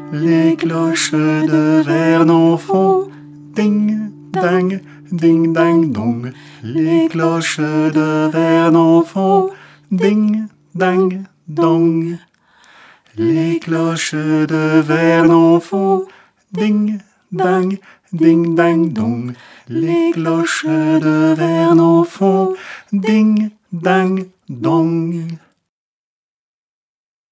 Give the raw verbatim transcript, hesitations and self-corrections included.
Les cloches de Vernon font ding, dang, ding, dang, dong. Les cloches de Vernon font ding, dang, dong. Les cloches de Vernon font ding, dang, ding, dang, dong. Les cloches de Vernon font ding, dang, dong.